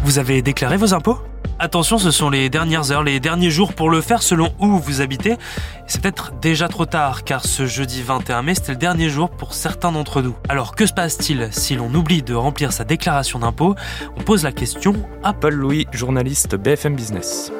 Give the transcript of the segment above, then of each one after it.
Vous avez déclaré vos impôts ? Attention, ce sont les dernières heures, les derniers jours pour le faire selon où vous habitez. C'est peut-être déjà trop tard, car ce jeudi 21 mai, c'était le dernier jour pour certains d'entre nous. Alors que se passe-t-il si l'on oublie de remplir sa déclaration d'impôt ? On pose la question à Paul Louis, journaliste BFM Business.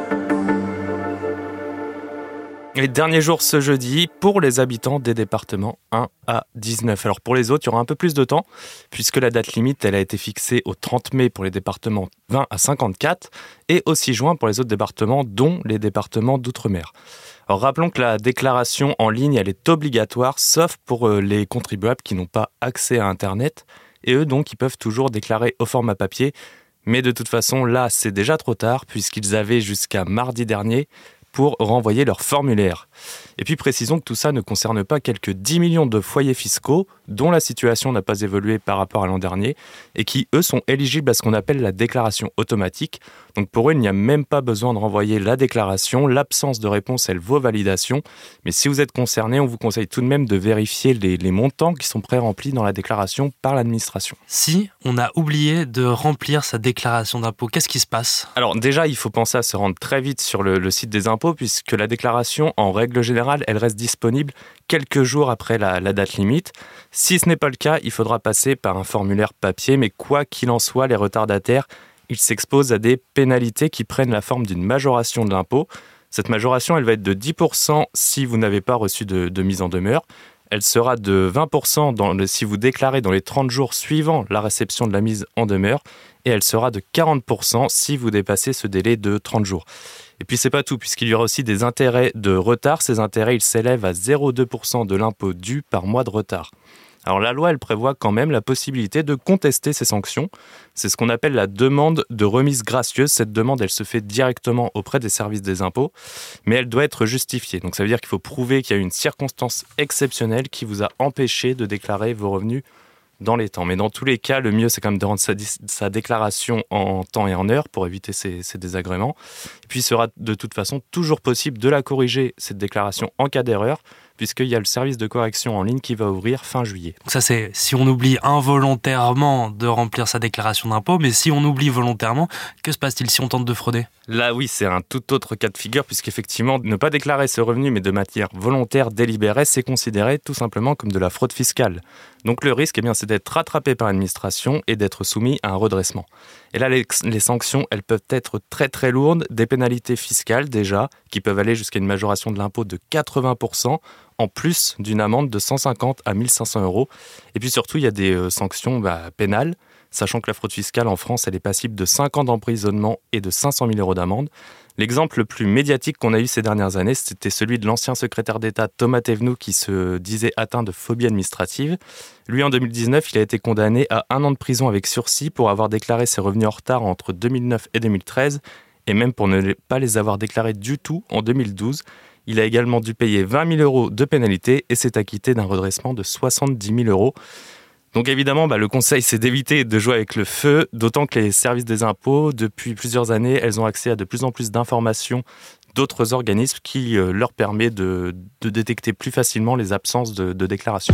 Les derniers jours ce jeudi pour les habitants des départements 1 à 19. Alors pour les autres, il y aura un peu plus de temps puisque la date limite, elle a été fixée au 30 mai pour les départements 20 à 54 et au 6 juin pour les autres départements, dont les départements d'outre-mer. Alors rappelons que la déclaration en ligne, elle est obligatoire sauf pour les contribuables qui n'ont pas accès à Internet et eux donc ils peuvent toujours déclarer au format papier. Mais de toute façon, là, c'est déjà trop tard puisqu'ils avaient jusqu'à mardi dernier pour renvoyer leur formulaire. Et puis précisons que tout ça ne concerne pas quelques 10 millions de foyers fiscaux dont la situation n'a pas évolué par rapport à l'an dernier et qui, eux, sont éligibles à ce qu'on appelle la déclaration automatique. Donc pour eux, il n'y a même pas besoin de renvoyer la déclaration. L'absence de réponse, elle vaut validation. Mais si vous êtes concerné, on vous conseille tout de même de vérifier les montants qui sont pré-remplis dans la déclaration par l'administration. Si on a oublié de remplir sa déclaration d'impôt, qu'est-ce qui se passe ? Alors déjà, il faut penser à se rendre très vite sur le site des impôts puisque la déclaration, en règle générale, elle reste disponible quelques jours après la date limite. Si ce n'est pas le cas, il faudra passer par un formulaire papier, mais quoi qu'il en soit, les retardataires, ils s'exposent à des pénalités qui prennent la forme d'une majoration de l'impôt. Cette majoration, elle va être de 10% si vous n'avez pas reçu de mise en demeure. Elle sera de 20% si vous déclarez dans les 30 jours suivant la réception de la mise en demeure et elle sera de 40% si vous dépassez ce délai de 30 jours. Et puis c'est pas tout, puisqu'il y aura aussi des intérêts de retard. Ces intérêts, ils s'élèvent à 0,2% de l'impôt dû par mois de retard. Alors la loi, elle prévoit quand même la possibilité de contester ces sanctions. C'est ce qu'on appelle la demande de remise gracieuse. Cette demande, elle se fait directement auprès des services des impôts, mais elle doit être justifiée. Donc ça veut dire qu'il faut prouver qu'il y a eu une circonstance exceptionnelle qui vous a empêché de déclarer vos revenus dans les temps. Mais dans tous les cas, le mieux, c'est quand même de rendre sa déclaration en temps et en heure pour éviter ces désagréments. Et puis, il sera de toute façon toujours possible de la corriger, cette déclaration, en cas d'erreur, puisqu'il y a le service de correction en ligne qui va ouvrir fin juillet. Donc ça, c'est si on oublie involontairement de remplir sa déclaration d'impôt, mais si on oublie volontairement, que se passe-t-il si on tente de frauder ? Là, oui, c'est un tout autre cas de figure, puisqu'effectivement, ne pas déclarer ce revenu, mais de manière volontaire, délibérée, c'est considéré tout simplement comme de la fraude fiscale. Donc le risque, c'est d'être rattrapé par l'administration et d'être soumis à un redressement. Et là, les sanctions, elles peuvent être très très lourdes, des pénalités fiscales déjà, qui peuvent aller jusqu'à une majoration de l'impôt de 80%, en plus d'une amende de 150 à 1500 euros. Et puis surtout, il y a des sanctions pénales, sachant que la fraude fiscale en France, elle est passible de 5 ans d'emprisonnement et de 500 000 euros d'amende. L'exemple le plus médiatique qu'on a eu ces dernières années, c'était celui de l'ancien secrétaire d'État Thomas Thévenoud qui se disait atteint de phobie administrative. Lui, en 2019, il a été condamné à 1 an de prison avec sursis pour avoir déclaré ses revenus en retard entre 2009 et 2013 et même pour ne pas les avoir déclarés du tout en 2012. Il a également dû payer 20 000 euros de pénalité et s'est acquitté d'un redressement de 70 000 euros. Donc évidemment, le conseil, c'est d'éviter de jouer avec le feu, d'autant que les services des impôts, depuis plusieurs années, elles ont accès à de plus en plus d'informations d'autres organismes qui leur permet de détecter plus facilement les absences de déclaration.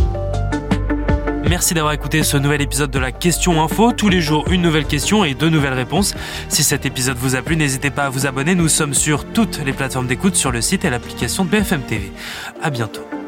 Merci d'avoir écouté ce nouvel épisode de la Question Info. Tous les jours, une nouvelle question et 2 nouvelles réponses. Si cet épisode vous a plu, n'hésitez pas à vous abonner. Nous sommes sur toutes les plateformes d'écoute, sur le site et l'application de BFM TV. À bientôt.